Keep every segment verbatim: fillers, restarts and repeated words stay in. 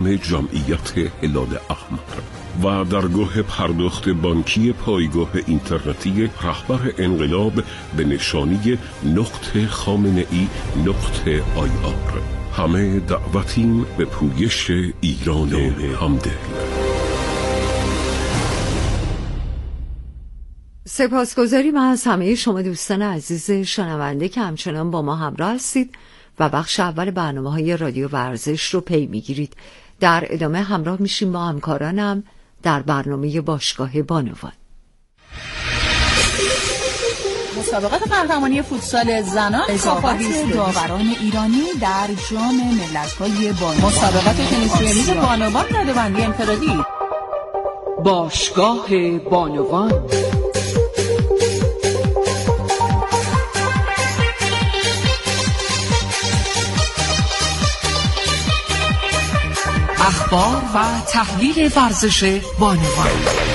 جمعیت هلال احمر و درگاه پرداخت بانکی پایگاه اینترنتی رهبر انقلاب به نشانی نقطه خامنه ای نقطه آی آر. همه دعوتیم به پویش ایران همدل. سپاسگزاریم از همه شما دوستان عزیز شنونده که همچنان با ما همراه هستید و بخش اول برنامه‌های رادیو ورزش رو پی میگیرید. در ادامه همراه میشیم با همکارانم در برنامه باشگاه بانوان. مسابقات قهرمانی فوتسال زنان اضافه داوران ایرانی در جام ملت‌های بانوان. مسابقات تنیس روی میز بانوان رده‌بندی انفرادی. باشگاه بانوان. اخبار و تحلیل ورزش بانوان.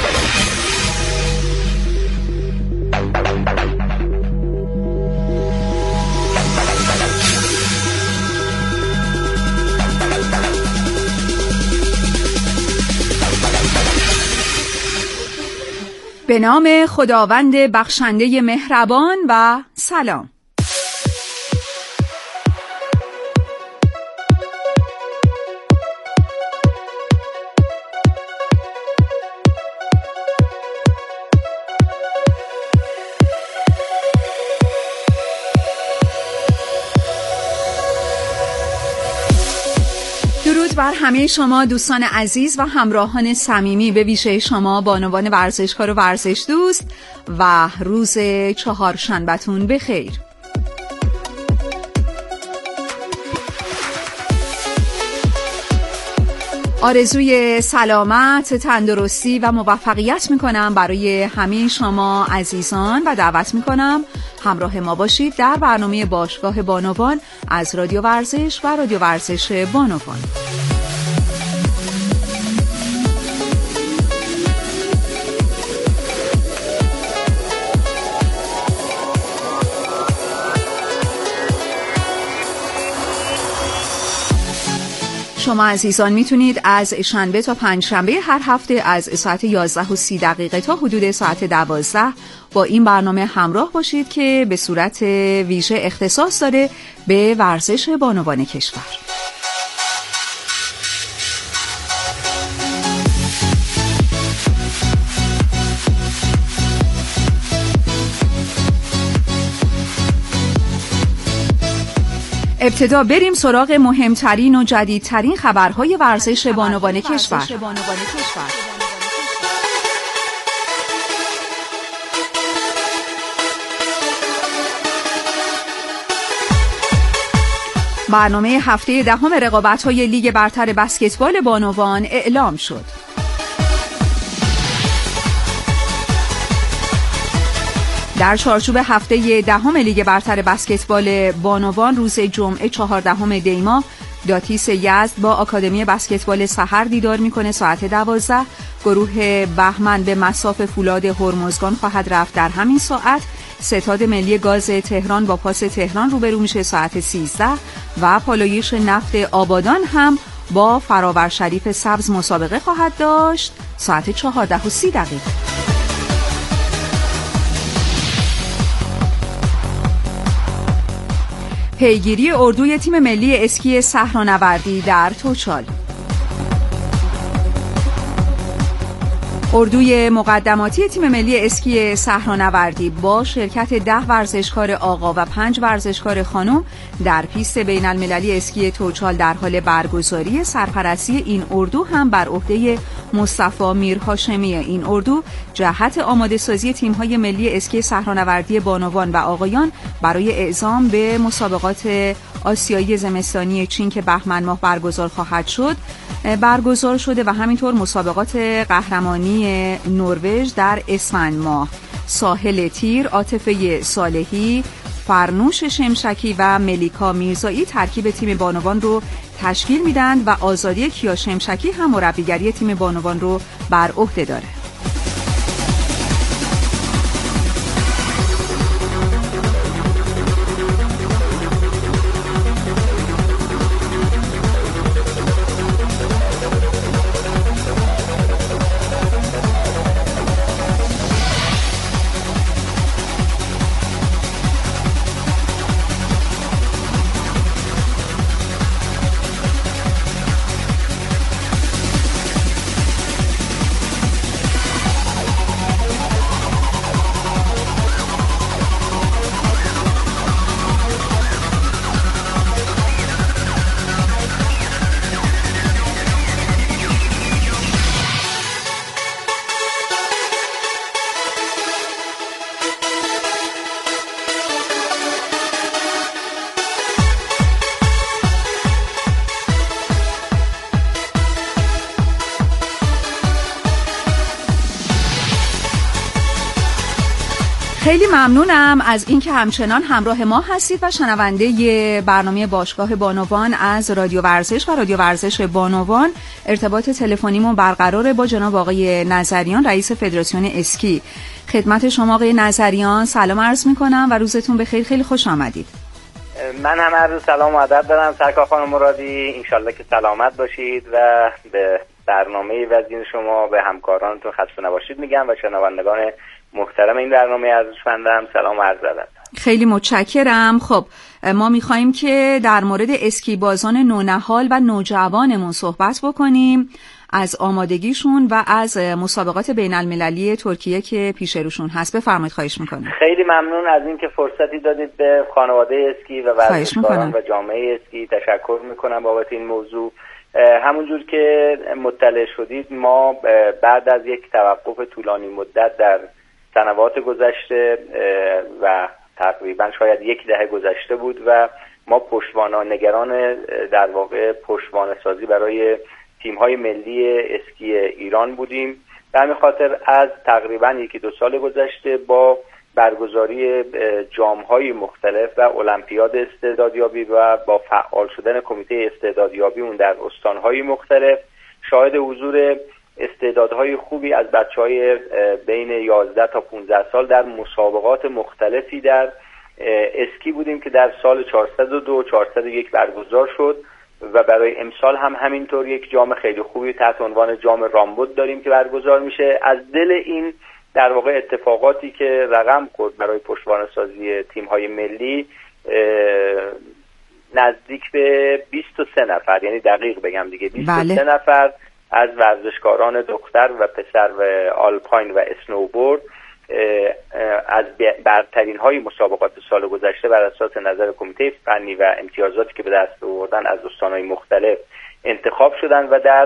به نام خداوند بخشنده مهربان و سلام. بر همه شما دوستان عزیز و همراهان صمیمی، به ویژه شما بانوان ورزشکار و ورزش دوست، و روز چهارشنبه‌تون بخیر. آرزوی سلامت، تندرستی و موفقیت میکنم برای همه شما عزیزان و دعوت میکنم همراه ما باشید در برنامه باشگاه بانوان از رادیو ورزش و رادیو ورزش بانوان. شما عزیزان میتونید از شنبه تا پنجشنبه هر هفته از ساعت یازده و سی دقیقه تا حدود ساعت دوازده با این برنامه همراه باشید که به صورت ویژه اختصاص داره به ورزش بانوان کشور. ابتدا بریم سراغ مهمترین و جدیدترین خبرهای ورزش بانوان کشور. برنامه هفته دهم رقابت‌های لیگ برتر بسکتبال بانوان اعلام شد. در چارچوب هفته دهم لیگ برتر بسکتبال بانوان روز جمعه چهاردهم دی ماه داتیس یزد با آکادمی بسکتبال سحر دیدار میکنه. ساعت دوازده گروه بهمن به مصاف فولاد هرمزگان خواهد رفت. در همین ساعت ستاد ملی گاز تهران با پاس تهران روبرو میشه ساعت سیزده و پالایش نفت آبادان هم با فراور شریف سبز مسابقه خواهد داشت ساعت چهارده و سی دقیقه. پیگیری اردوی تیم ملی اسکی صحرانوردی در توچال. اردوی مقدماتی تیم ملی اسکی صحرانوردی با شرکت ده ورزشکار آقا و پنج ورزشکار خانم در پیست بین المللی اسکی توچال در حال برگزاری. سرپرستی این اردو هم بر عهده مصطفی میرهاشمی. این اردو جهت آماده سازی تیم‌های ملی اسکی صحرانوردی بانوان و آقایان برای اعزام به مسابقات آسیایی زمستانی چین که بهمن ماه برگزار خواهد شد برگزار شده و همینطور مسابقات قهرمانی نروژ در اسفند ماه. ساحل تیر، عاطفه صالحی، فرنوش شمشکی و ملیکا میرزایی ترکیب تیم بانوان رو تشکیل میدن و آزادی کیا شمشکی هم مربیگری تیم بانوان رو بر عهده داره. خیلی ممنونم از اینکه همچنان همراه ما هستید و شنونده برنامه باشگاه بانوان از رادیو ورزش و رادیو ورزش بانوان. ارتباط تلفنیمون برقراره با جناب آقای نظریان، رئیس فدراسیون اسکی. خدمت شما آقای نظریان سلام عرض میکنم و روزتون بخیر. خیلی خوش آمدید. من هم عرض سلام و ادب دارم سرکار خانم مرادی، انشالله که سلامت باشید و به برنامه وزین شما به همکارانتون خسته نباشید میگم و شنوندگان محترم این برنامه ارزشمندم سلام عرض ادب. خیلی متشکرم. خب ما میخواییم که در مورد اسکی بازان نونهال و نوجوانمون صحبت بکنیم، از آمادگیشون و از مسابقات بین المللی ترکیه که پیش روشون هست. بفرمایید. خواهش میکنم. خیلی ممنون از اینکه فرصتی دادید به خانواده اسکی و ورزشکاران و جامعه اسکی. تشکر میکنم بابت این موضوع. همونجور که مطلع شدید ما بعد از یک توقف طولانی مدت در سنوات گذشته و تقریبا شاید یک دهه گذشته بود و ما پشتوانان نگران در واقع پشتوانه سازی برای تیم‌های ملی اسکی ایران بودیم. به همین خاطر از تقریبا یکی دو سال گذشته با برگزاری جام‌های مختلف و المپیاد استعدادیابی و با فعال شدن کمیته استعدادیابی اون در استان‌های مختلف شاهد حضور استعدادهای خوبی از بچه‌های بین یازده تا پانزده سال در مسابقات مختلفی در اسکی بودیم که در سال چهارصد و دو چهارصد و یک برگزار شد و برای امسال هم همینطور یک جام خیلی خوبی تحت عنوان جام رامبد داریم که برگزار میشه. از دل این در واقع اتفاقاتی که رقم خورد برای پشتوانه‌سازی تیم‌های ملی نزدیک به بیست و سه نفر، یعنی دقیق بگم دیگه بیست و سه بله. نفر از ورزشکاران دختر و پسر و آلپاین و اسنوبورد از برترین های مسابقات سال گذشته بر اساس نظر کمیته فنی و امتیازاتی که به دست آوردن از استان‌های مختلف انتخاب شدن و در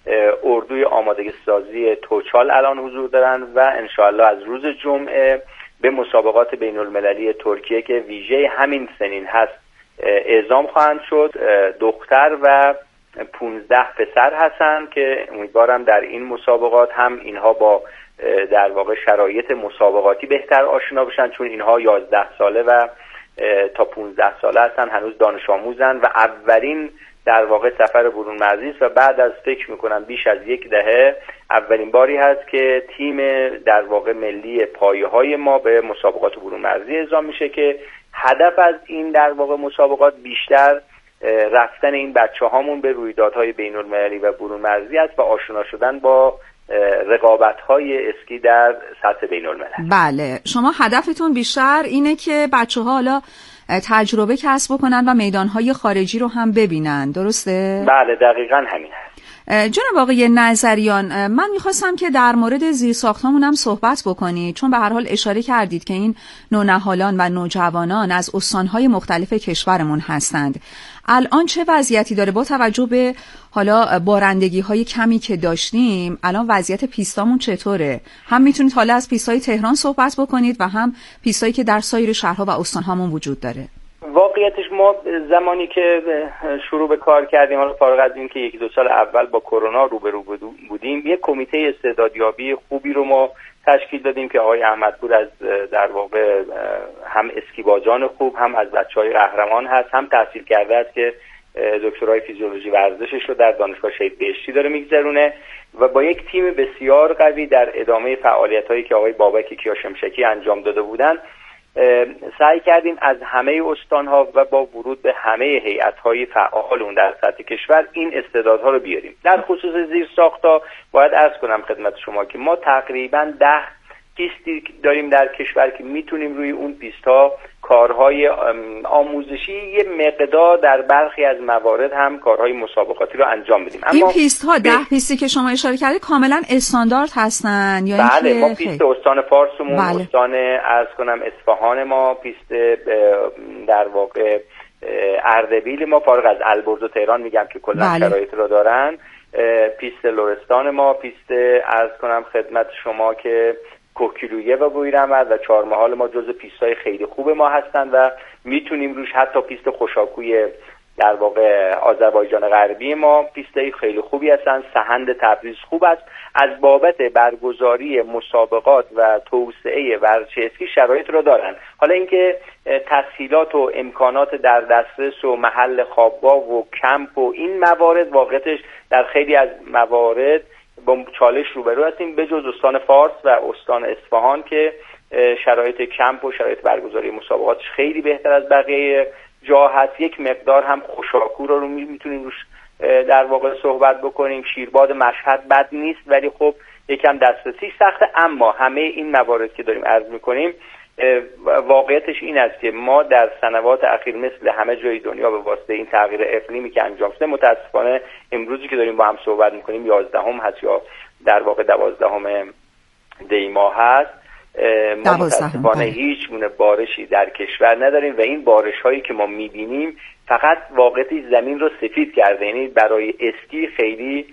اردوی آمادگی سازی توچال الان حضور دارن و انشاءالله از روز جمعه به مسابقات بین المللی ترکیه که ویژه همین سنین هست اعزام خواهند شد. دختر و پونزده پسر هستن که امیدوارم در این مسابقات هم اینها با در واقع شرایط مسابقاتی بهتر آشنا بشن، چون اینها یازده ساله و تا پانزده ساله هستن، هنوز دانش آموزن و اولین در واقع سفر برون مرزی است و بعد از فکر میکنم بیش از یک دهه اولین باری هست که تیم در واقع ملی پایه‌های ما به مسابقات برون مرزی اعزام میشه که هدف از این در واقع مسابقات بیشتر رفتن این بچه هامون به رویدادهای بین المللی و برون مرزی است و آشنا شدن با رقابت‌های اسکی در سطح بین الملل. بله، شما هدفتون بیشتر اینه که بچه‌ها حالا تجربه کسب کنن و میدان‌های خارجی رو هم ببینن، درسته؟ بله دقیقاً همین هست. جناب آقای نظریان، من میخواستم که در مورد زیرساختامون هم صحبت بکنید، چون به هر حال اشاره کردید که این نونهالان و نوجوانان از استانهای مختلف کشورمون هستند. الان چه وضعیتی داره با توجه به حالا بارندگی های کمی که داشتیم؟ الان وضعیت پیستامون چطوره؟ هم میتونید حالا از پیستای تهران صحبت بکنید و هم پیستایی که در سایر شهرها و استانهامون وجود داره. واقعیتش ما زمانی که شروع به کار کردیم، حالا فارغ از این که یک دو سال اول با کرونا روبرو بودیم، یک کمیته استعدادیابی خوبی رو ما تشکیل دادیم که آقای احمدپور از در واقع هم اسکیبازان خوب، هم از بچهای قهرمان هست، هم تحصیل کرده است که دکترای فیزیولوژی ورزشش رو در دانشگاه شهید بهشتی داره میگذرونه و با یک تیم بسیار قوی در ادامه فعالیت‌هایی که آقای بابک کیاشمشکی انجام داده بودن سعی کردیم از همه استانها و با ورود به همه هیئت‌های فعال اون در سطح کشور این استعدادها رو بیاریم. در خصوص زیرساخت‌ها باید عرض کنم خدمت شما که ما تقریباً ده پیستی داریم در کشور که میتونیم روی اون پیست‌ها کارهای آموزشی یه مقدار در برخی از موارد هم کارهای مسابقاتی رو انجام بدیم. این پیست‌ها ده ب... پیستی که شما اشاره کردید کاملا استاندارد هستن یا بله اینکه ما پیست استان فارسمون، بله. استان عرض کنم اصفهان ما، پیست در واقع اردبیل ما، فارغ از البرز و تهران میگم که کلا بله. شرایط رو دارن، پیست لرستان ما، پیست عرض کنم خدمت شما که کوکیلویه و بویرمد و چهارمحال ما جزو پیستای خیلی خوب ما هستن و میتونیم روش حتی پیست خوشاکوی در واقع آذربایجان غربی ما پیستای خیلی خوبی هستن، سهند تبریز خوب است. از بابت برگزاری مسابقات و توسعه ورزش اسکی شرایط رو دارن. حالا اینکه تسهیلات و امکانات در دسترس و محل خوابگاه و کمپ و این موارد واقعتش در خیلی از موارد با چالش روبرو هستیم، به جز استان فارس و استان اصفهان که شرایط کمپ و شرایط برگزاری مسابقاتش خیلی بهتر از بقیه جا هست. یک مقدار هم خوشاکو رو میتونیم روش در واقع صحبت بکنیم. شیرباد مشهد بد نیست ولی خب یکم دسترسیش سخته. اما همه این موارد که داریم عرض میکنیم واقعیتش این است که ما در سنوات اخیر مثل همه جای دنیا به واسطه این تغییر اقلیمی که انجام شده، متاسفانه امروزی که داریم با هم صحبت میکنیم یازدهم هست یا در واقع دوازدهم دی ماه هست، ما متاسفانه هیچ گونه بارشی در کشور نداریم و این بارش هایی که ما میبینیم فقط واقعیتش زمین رو سفید کرده، یعنی برای اسکی خیلی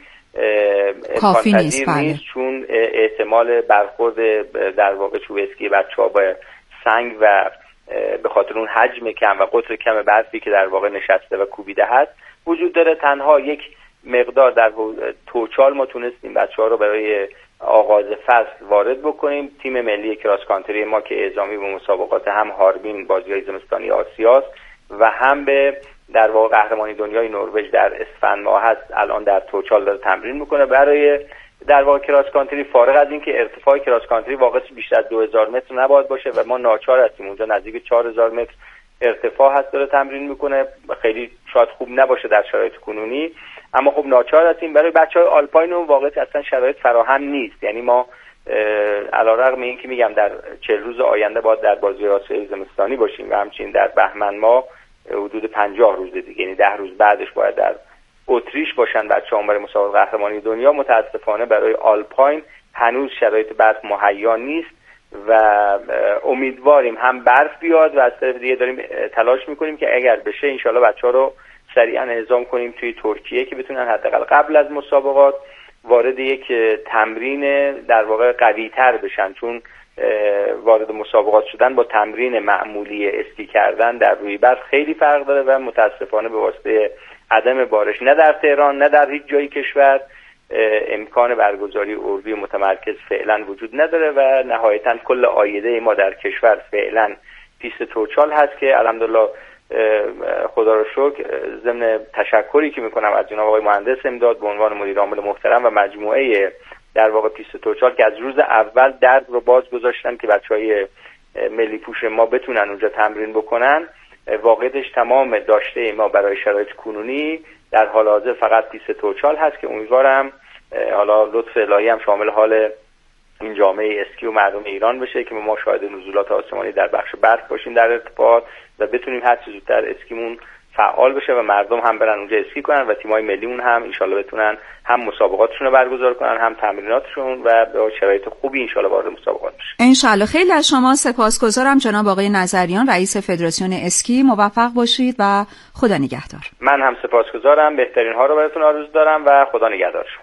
کافی نیست, نیست چون احتمال برخورد در واقع چوب اسکی بچه‌ها با سنگ و به خاطر اون حجم کم و قطر کم برفی که در واقع نشسته و کوبیده هست وجود داره. تنها یک مقدار در توچال ما تونستیم بچه‌ها رو برای آغاز فصل وارد بکنیم. تیم ملی کراس کانتری ما که اعزامی به مسابقات هم هاربین بازی‌های زمستانی آسیاست و هم به در واقع قهرمانی دنیای نروژ در اسفند ماه هست، الان در توچال داره تمرین میکنه برای در واقع کراس کانتری. فارغ از این که ارتفاع کراس کانتری واقعا بیشتر از دو هزار متر نباید باشه و ما ناچار هستیم اونجا نزدیک چهار هزار متر ارتفاع هست داره تمرین میکنه. خیلی شاید خوب نباشه در شرایط کنونی، اما خب ناچار هستیم. برای بچهای آلپاین واقعا اصلا شرایط فراهم نیست، یعنی ما علیرغم اینکه میگم در چهل روز آینده باید در بازی آسیایی زمستانی باشیم و همچنین در بهمن ماه حدود پنجاه روز دیگه، یعنی ده روز بعدش باید در اتریش باشن بچه‌ها برای مسابقات قهرمانی دنیا. متاسفانه برای آلپاین هنوز شرایط برف مهیا نیست و امیدواریم هم برف بیاد و از طرف دیگه داریم تلاش میکنیم که اگر بشه انشالله بچه‌ها رو سریعا اعزام کنیم توی ترکیه که بتونن حداقل قبل از مسابقات وارد یک تمرین در واقع قوی‌تر بشن، چون وارد مسابقات شدن با تمرین معمولی اسکی کردن در روی برف خیلی فرق داره و متاسفانه به واسطه عدم بارش نه در تهران نه در هیچ جای کشور امکان برگزاری اردوی متمرکز فعلا وجود نداره و نهایتا کل عایده ما در کشور فعلا پیست توچال هست که الحمدلله خدا رو شکر ضمن تشکری که میکنم از جناب آقای مهندس امداد به عنوان مدیر عامل محترم و مجموعه در واقع پیست توچال که از روز اول درب رو باز گذاشتن که بچهای ملی پوش ما بتونن اونجا تمرین بکنن. واقعیتش تمام داشته ما برای شرایط کنونی در حال حاضر فقط پیست توچال هست که امیدوارم حالا لطف الهی هم شامل حال این جامعه اسکی و مردم ایران بشه که ما شاهد نزولات آسمانی در بخش برف باشیم در ارتفاعات و بتونیم هر چه زودتر اسکیمون فعال بشه و مردم هم برن اونجا اسکی کنن و تیمای ملیمون هم انشالله بتونن هم مسابقاتشون رو برگزار کنن هم تمریناتشون و به شرایط خوبی انشالله وارد مسابقات بشه. انشالله. خیلی از شما سپاسگزارم جناب آقای نظریان رئیس فدراسیون اسکی. موفق باشید و خدا نگهدار. من هم سپاسگزارم، بهترین ها رو براتون آرزو دارم و خدا نگهدار شما.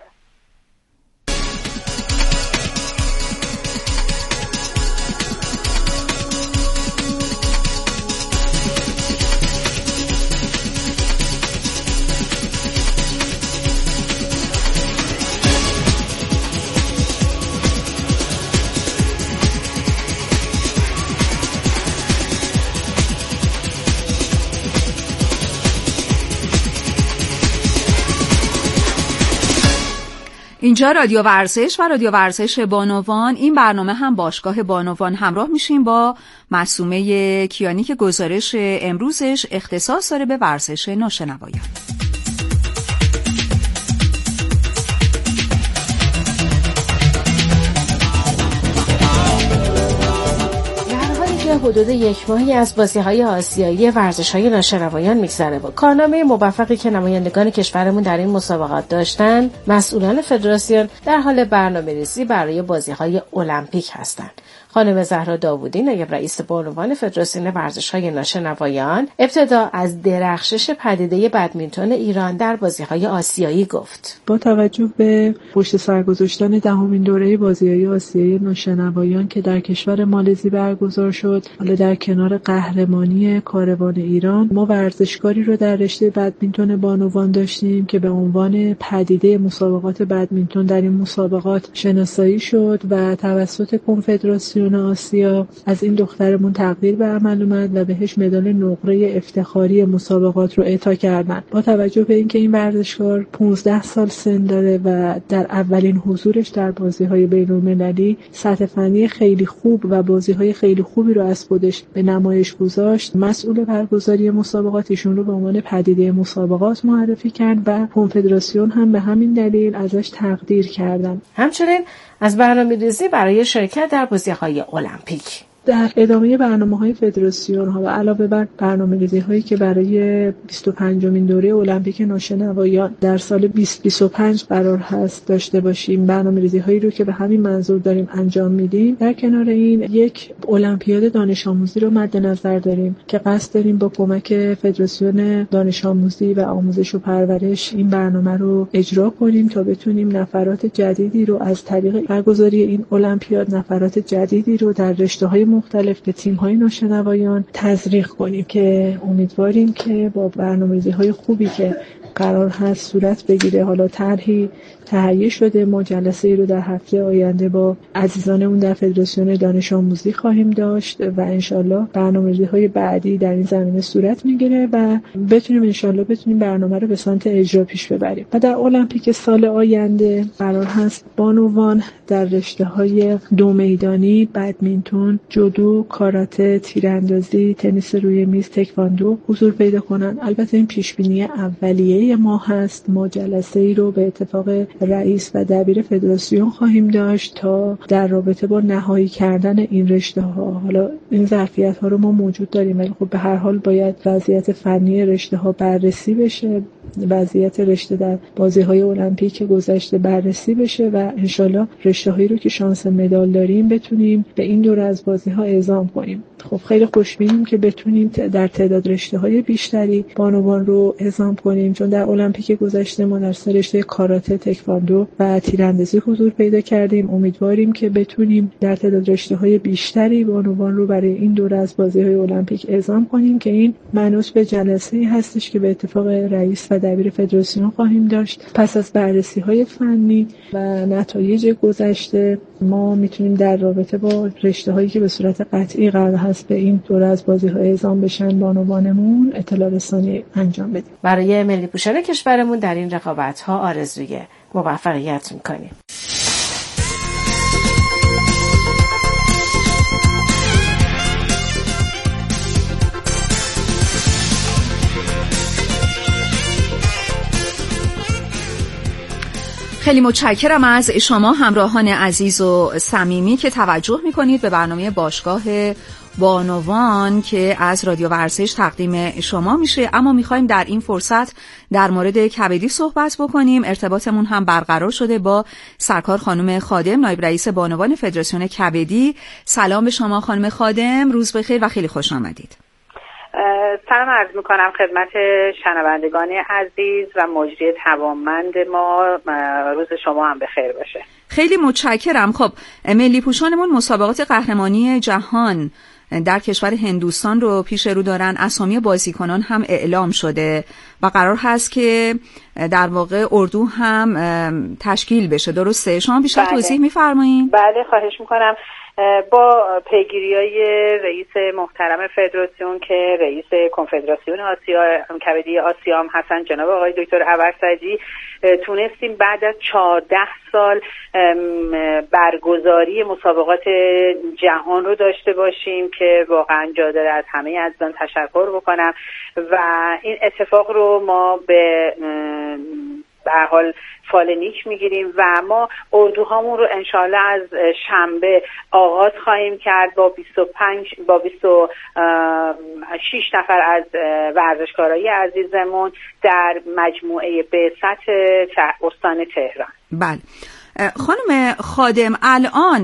اینجا رادیو ورزش و رادیو ورزش بانوان. این برنامه هم باشگاه بانوان. همراه میشیم با معصومه کیانی که گزارش امروزش اختصاص داره به ورزش ناشنوایان. حدود یک ماهی از بازی‌های آسیایی ورزش‌های ناشنوایان می‌گذره و کارنامه موفقی که نمایندگان کشورمون در این مسابقات داشتن، مسئولان فدراسیون در حال برنامه‌ریزی برای بازی‌های المپیک هستند. خانم زهرا داوودی نایب رئیس بانوان فدراسیون ورزش‌های ناشنوایان ابتدا از درخشش پدیده بدمینتون ایران در بازی‌های آسیایی گفت. با توجه به پشت سر گذاشتن دهمین دوره بازی‌های آسیایی ناشنوایان که در کشور مالزی برگزار شد، حالا در کنار قهرمانی کاروان ایران ما ورزشکاری رو در رشته بدمینتون بانوان داشتیم که به عنوان پدیده مسابقات بدمینتون در این مسابقات شناسایی شد و توسط کنفدراسیون آسیا از این دخترمون تقدیر به عمل اومد و بهش مدال نقره افتخاری مسابقات رو اعطا کردن. با توجه به اینکه این ورزشکار پانزده سال سن داره و در اولین حضورش در بازی‌های بین‌المللی سطح فنی خیلی خوب و بازی‌های خیلی خوبی رو از خودش به نمایش گذاشت، مسئول برگزاری مسابقات ایشون رو به عنوان پدیده مسابقات معرفی کرد و کنفدراسیون هم به همین دلیل ازش تقدیر کردن. همچنین از برنامه‌ریزی برای شرکت در بازی‌های المپیک در ادامه برنامه‌های فدراسیون ها و علاوه بر برنامه‌ریزی‌هایی که برای بیست و پنجمین دوره المپیک ناشنوایان در سال بیست بیست و پنج قرار هست داشته باشیم، برنامه‌ریزی‌هایی رو که به همین منظور داریم انجام میدیم، در کنار این یک المپیاد دانش آموزی رو مد نظر داریم که قصد داریم با کمک فدراسیون دانش آموزی و آموزش و پرورش این برنامه رو اجرا کنیم تا بتونیم نفرات جدیدی رو از طریق برگزاری این المپیاد نفرات جدیدی رو در رشته‌های مختلف به تیم‌های ناشنوایان تزریق کنیم که امیدواریم که با برنامه‌ریزی‌های خوبی که قرار هست صورت بگیره، حالا طرحی تهیه شده، ما جلسه‌ای رو در هفته آینده با عزیزانمون در فدراسیون دانش آموزی خواهیم داشت و انشالله برنامه‌ریزی‌های بعدی در این زمینه صورت میگیره و بتونیم انشالله بتونیم برنامه رو به سمت اجرا پیش ببریم. و در المپیک سال آینده قرار هست بانوان در رشته‌های دو میدانی، بدمینتون، جودو، کاراته، تیراندازی، تنیس روی میز، تکواندو حضور پیدا کنن. البته این پیشبینی اولیه ما هست. ما جلسه‌ای رو به اتفاق رئیس و دبیر فدراسیون خواهیم داشت تا در رابطه با نهایی کردن این رشته ها، حالا این ظرفیت ها رو ما موجود داریم ولی خب به هر حال باید وضعیت فنی رشته ها بررسی بشه، وضعیت رشته در بازی های المپیک گذشته بررسی بشه و انشالله رشته هایی رو که شانس مدال داریم بتونیم به این دوره از بازی ها اعزام کنیم. خب خیلی خوشبینیم که بتونیم در تعداد رشته های بیشتری بانوان رو اعزام کنیم، چون در المپیک گذشته ما در سه رشته کاراته، تکواندو و تیراندازی حضور پیدا کردیم. امیدواریم که بتونیم در تعداد رشته های بیشتری بانوان رو برای این دوره از بازی های المپیک اعزام کنیم که این منوط به جلسه‌ای هستش که به اتفاق رئیس و دبیر فدراسیون خواهیم داشت. پس از بررسی های فنی و نتایج گذشته ما میتونیم در رابطه با رشته هایی که به صورت قطعی قرار هست به این دوره از بازی ها اعزام بشن بانوانمون اطلاع رسانی انجام بدیم. برای ملی پوشان کشورمون در این رقابت ها آرزوی موفقیت میکنیم. خیلی متشکرم از شما همراهان عزیز و صمیمی که توجه میکنید به برنامه باشگاه بانوان که از رادیو ورزش تقدیم شما میشه. اما میخوایم در این فرصت در مورد کبدی صحبت بکنیم. ارتباطمون هم برقرار شده با سرکار خانم خادم، نایب رئیس بانوان فدراسیون کبدی. سلام به شما خانم خادم، روز بخیر و خیلی خوش آمدید. سلام عرض میکنم خدمت شنوندگان عزیز و مجری توانمند ما، روز شما هم بخیر باشه. خیلی متشکرم. خب ملی پوشانمون مسابقات قهرمانی جهان در کشور هندوستان رو پیش رو دارن، اسامی بازیکنان هم اعلام شده و قرار هست که در واقع اردو هم تشکیل بشه، درسته؟ شما بیشتر بله. توضیح میفرمایید؟ بله خواهش میکنم. با پیگیری‌های رئیس محترم فدراسیون که رئیس کنفدراسیون آسیا کبدی آسیا هم هستن، جناب آقای دکتر ابرسجی، تونستیم بعد از چهارده سال برگزاری مسابقات جهان رو داشته باشیم که واقعا جا داره از همه عزیزان تشکر بکنم و این اتفاق رو ما به به هر حال فال نیک میگیریم و ما اردوهامون رو انشالله از شنبه آغاز خواهیم کرد با بیست و پنج با بیست و شش نفر از ورزشکارای عزیزمون در مجموعه بعثت استان تهران. بله خانم خادم، الان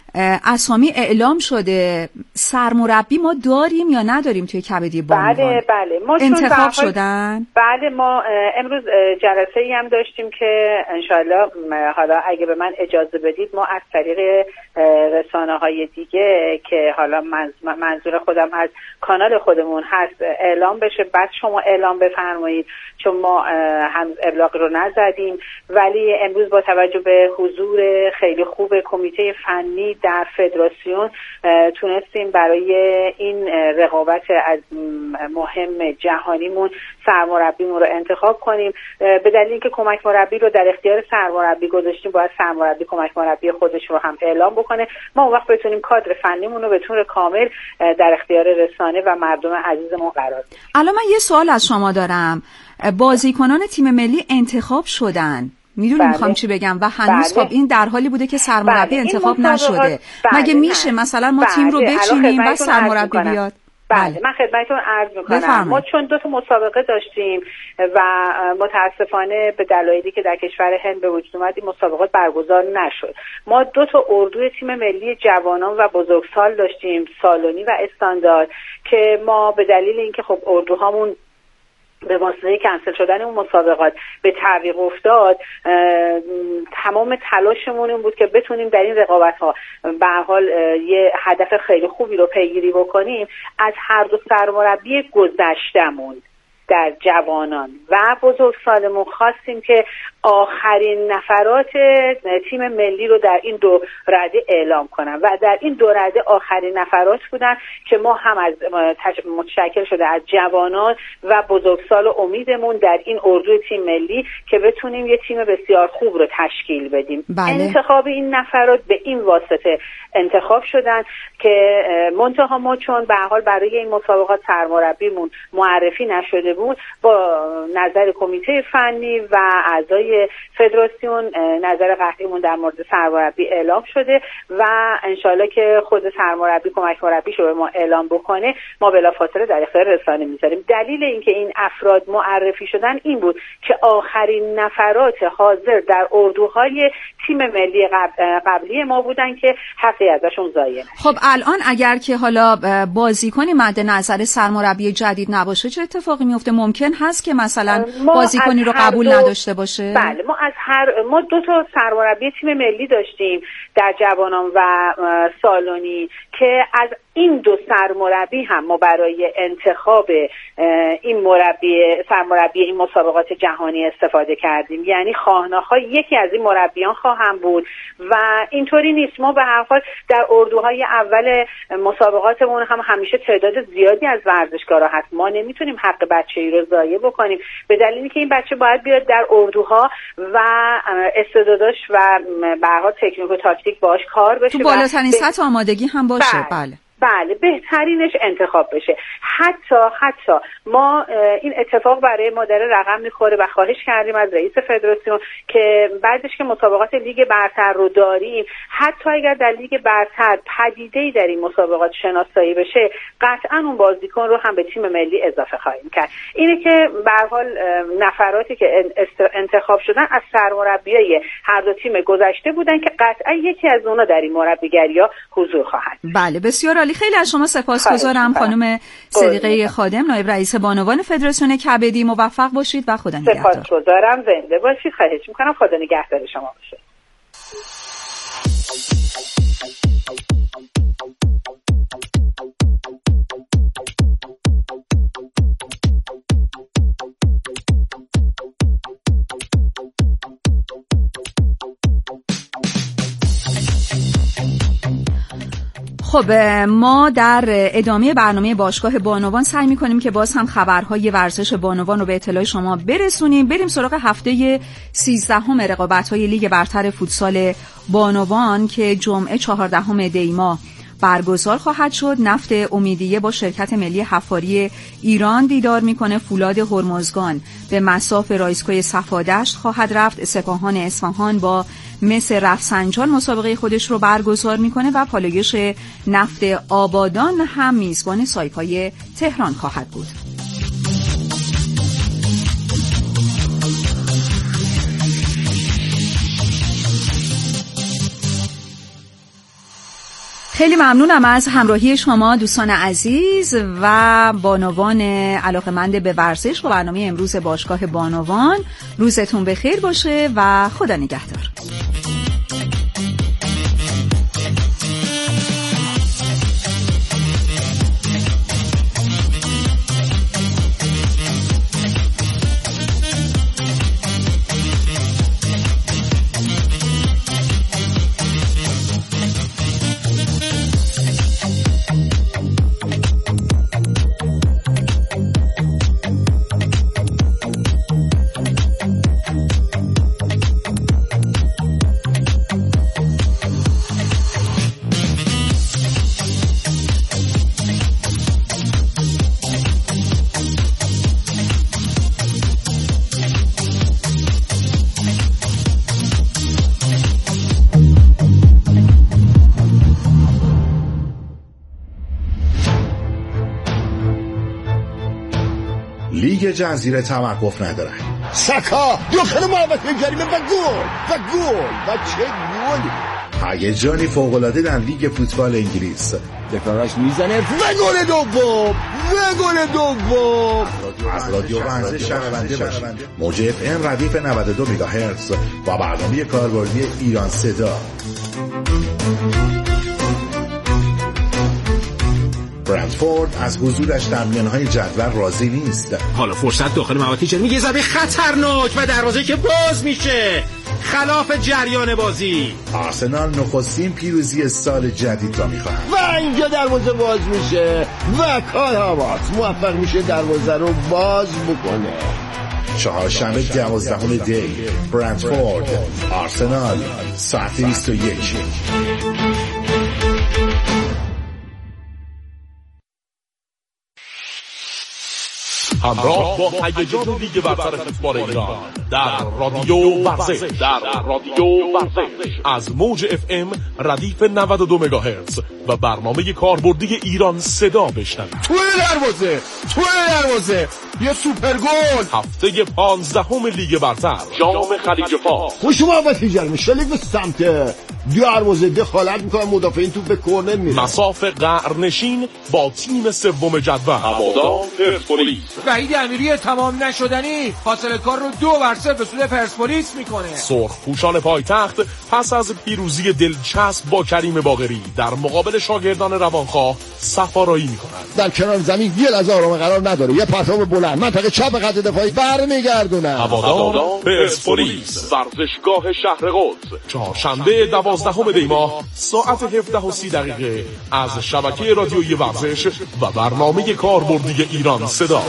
اسامی اعلام شده. سرمربی ما داریم یا نداریم توی کبدی بانوان؟ بله بله ما انتخاب شدن. بله ما امروز جلسه ای هم داشتیم که انشالله حالا اگه به من اجازه بدید ما از طریق رسانه های دیگه که حالا منظور خودم از کانال خودمون هست اعلام بشه، بعد شما اعلام بفرمایید، چون ما هم ابلاغ رو نزدیم. ولی امروز با توجه به حضور خیلی خوب کمیته فنی در فدراسیون تونستیم برای این رقابت از مهم جهانیمون سرمربیمون رو انتخاب کنیم. به دلیل اینکه کمک مربی رو در اختیار سرمربی گذاشتیم، باید سرمربی کمک مربی خودش رو هم اعلام بکنه. ما اون وقت بتونیم کادر فنیمون رو به طور کامل در اختیار رسانه و مردم عزیزمون قرار بدیم. الان من یه سوال از شما دارم. بازیکنان تیم ملی انتخاب شدن، میدونی بله. میخوام چی بگم، و هنوز بله. خب این در حالی بوده که سرمربی بله. انتخاب نشده. بله. مگه میشه نه. مثلا ما بله. تیم رو بچینیم و سرمربی بیاد؟ بله. بله من خدمتتون عرض میکنم بفرمایید. ما چون دو تا مسابقه داشتیم و متاسفانه به دلایلی که در کشور هند به وجود اومد این مسابقات برگزار نشد. ما دو تا اردوی تیم ملی جوانان و بزرگسال داشتیم، سالونی و استاندارد، که ما به دلیل اینکه خب اردوهامون به واسطه کنسل شدن اون مسابقات به تعویق افتاد، تمام تلاشمون این بود که بتونیم در این رقابت‌ها به هر حال یه هدف خیلی خوبی رو پیگیری بکنیم. از هر دو سرمربی گذشتمون در جوانان و بزرگسالمون خواستیم که آخرین نفرات تیم ملی رو در این دو رده اعلام کنن و در این دو رده آخرین نفرات بودن که ما هم از متشکل شده از جوانان و بزرگسال و امیدمون در این اردوی تیم ملی که بتونیم یه تیم بسیار خوب رو تشکیل بدیم. بله. انتخاب این نفرات به این واسطه انتخاب شدن که منتها ما چون به هر حال برای این مسابقات سرمربیمون معرفی نشده بود، با نظر کمیته فنی و اعضای فدراسیون نظر قطعیمون در مورد سرمربی اعلام شده و انشالله که خود سرمربی کمک مربیشو به ما اعلام بکنه ما بلافاصله در اختیار رسانه میذاریم. دلیل اینکه این افراد معرفی شدن این بود که آخرین نفرات حاضر در اردوهای تیم ملی قبلی ما بودن که حقی ازشون ضایع نشه. خب الان اگر که حالا بازیکنی مد نظر سرمربی جدید نباشه چه اتفاقی میفته؟ ممکن هست که مثلا بازیکنی رو قبول دو... نداشته باشه؟ بله ما از هر ما دو تا سرمربی تیم ملی داشتیم در جوانان و سالونی که از این دو سرمربی هم ما برای انتخاب این مربی سرمربی این مسابقات جهانی استفاده کردیم. یعنی خواهناخواه یکی از این مربیان خواهم بود و اینطوری نیست. ما به هر حال در اردوهای اول مسابقاتمون هم همیشه تعداد زیادی از ورزشکارا هست. ما نمیتونیم حق بچه‌ای رو ضایع بکنیم به دلیلی که این بچه باید بیاد در اردوها و استعداداش و به هر حال تکنیک و تاکتیک باهاش کار بشه، تو بالاترین سطح آمادگی هم باشه. بله, بله. بله بهترینش انتخاب بشه. حتی حتی ما این اتفاق برای ما داره رقم میخوره و خواهش کردیم از رئیس فدراسیون که بعدش که مسابقات لیگ برتر رو داریم، حتی اگر در لیگ برتر پدیده‌ای در این مسابقات شناسایی بشه قطعا اون بازیکن رو هم به تیم ملی اضافه خواهیم کرد. اینه که به هر حال نفراتی که انتخاب شدن از سرمربیای هر دو تیم گذشته بودن که قطعا یکی از اونها در این مربیگری‌ها حضور خواهد. بله بسیار خیلی از شما سپاسگزارم خانم صدیقه خادم، نایب رئیس بانوان فدراسیون کبدی. موفق باشید و خدا نگهدار. سپاسگزارم، زنده باشید. خواهش میکنم. خدا نگهدار شما باشه. خب ما در ادامه برنامه باشگاه بانوان سعی می‌کنیم که باز هم خبرهای ورزش بانوان رو به اطلاع شما برسونیم. بریم سراغ هفته سیزدهم رقابت‌های لیگ برتر فوتسال بانوان که جمعه چهاردهم دی ماه برگزار خواهد شد. نفت امیدیه با شرکت ملی حفاری ایران دیدار میکنه. فولاد هرمزگان به مصاف رایسکوی صفادشت خواهد رفت. سپاهان اصفهان با مس رفسنجان مسابقه خودش رو برگزار میکنه و پالایش نفت آبادان هم میزبان سایپای تهران خواهد بود. خیلی ممنونم از همراهی شما دوستان عزیز و بانوان علاقه‌مند به ورزش و برنامه امروز باشگاه بانوان. روزتون بخیر باشه و خدا نگهدار. لیگ جزیره توقف ندارد. سکا داخل محوطه جریمه و گل و گل و چه گلی! هیجانی فوق‌العاده در لیگ فوتبال انگلیس. دفاعش میزنه و گل دوم و گل دوم. از رادیو ورزش شنونده باشید. موج اف ام ردیف نود و دو مگاهرتز و برنامه کاربردی ایران صدا. برنتفورد از حضورش در میانهای جدول راضی نیست. حالا فرصت داخل محوطه جریمه، یه ضربه خطرناک و دروازه که باز میشه خلاف جریان بازی. آرسنال نخستین پیروزی سال جدید را می‌خواهد. و اینجا دروازه باز میشه و کای هاورتز موفق میشه دروازه رو باز بکنه. چهارشنبه دوازدهم دی برنتفورد آرسنال ساعت بیست و یک. همراه با هیجان لیگ برتر فوتبال ایران در رادیو ورزش در رادیو ورزش از موج اف ام ردیف نود و دو مگاهرتز و برنامه کاربردی ایران صدا بشنوید. توی دروازه توی دروازه یه سوپر گل. هفته پانزدهم لیگ برتر جام خلیج فارس. خوش محوطه جریمه شلیک به سمت دروازه دخالت میکنه، مدافعین توپ به کورنر میره. مساف قرنشین با تیم سوم جدول هوادار پرسپولیس. وحید امیری تمام نشدنی فاصله کار رو دو بر صفر به سود پرسپولیس میکنه. سرخ پوشان پایتخت پس از پیروزی دلچسب با کریم باقری در مقابل شاگردان روانخواه سفارایی میکنند. در کنار زمین یه لحظه آرام قرار نداره، یه پرتاب بلند منطقه چپ خط دفاعی برمیگردونه. هوادار پرسپولیس ورزشگاه شهر قدس چهارشنبه دوازدهم دی ماه ساعت هفده و سی دقیقه از شبکه رادیویی ورزش و برنامه کاربردی ایران صدا.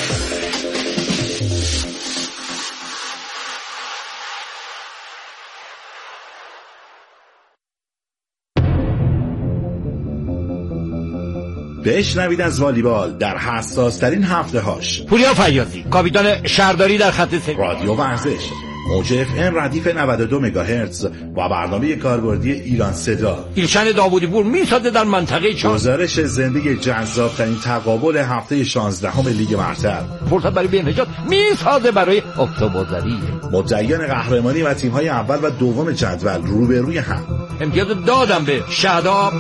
بشنوید از والیبال در حساس ترین هفته هاش. پوریا فیاضی کاپیتان شهرداری در خط سه. رادیو ورزش موج اف ام ردیف نود و دو مگاهرتز و برنامه کاربردی ایران صدا. ایلشن داوودی پور میساده در منطقه چهار. گزارش زندگی جذاب ترین تقابل هفته شانزدهم لیگ برتر. فرصت برای بین‌نژاد میساده برای اکتبرزری. مدعیان قهرمانی و تیم‌های اول و دوم جدول روبروی هم. امتیاز دادم به شهداب.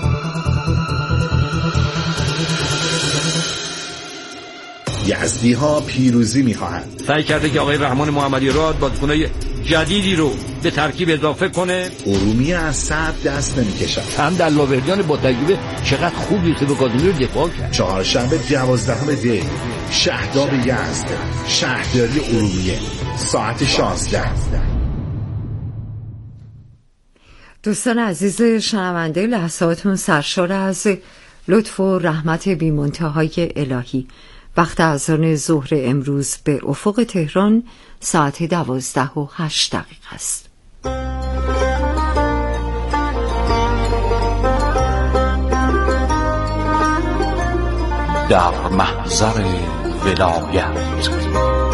یزدی ها پیروزی می‌خواهند. سعی کرده که آقای رحمان محمدی راد بازیکن‌های جدیدی رو به ترکیب اضافه کنه. ارومیه از صد دست نمی‌کشد. هم در لاوریان با تجربه چقدر خوب یوسف کاظمی رو دفاع کرد. چهارشنبه دوازدهم دی شهداب یزد شهرداری ارومیه ساعت شانزده. دوستان عزیز شنونده، لحظاتون سرشار از لطف و رحمت بی‌منتهای الهی. وقت اذان ظهر امروز به افق تهران ساعت دوازده و هشت دقیقه است. در محضر ولایت